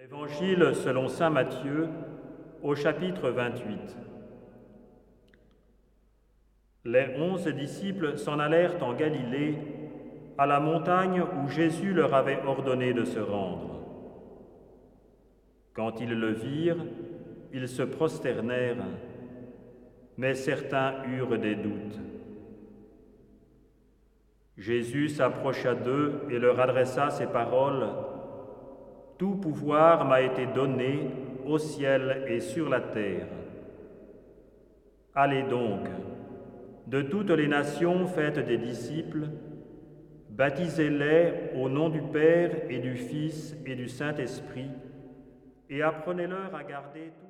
Évangile selon saint Matthieu, au chapitre 28. Les 11 disciples s'en allèrent en Galilée, à la montagne où Jésus leur avait ordonné de se rendre. Quand ils le virent, ils se prosternèrent, mais certains eurent des doutes. Jésus s'approcha d'eux et leur adressa ces paroles: « Tout pouvoir m'a été donné au ciel et sur la terre. Allez donc, de toutes les nations faites des disciples, baptisez-les au nom du Père et du Fils et du Saint-Esprit, et apprenez-leur à garder tous les commandements. »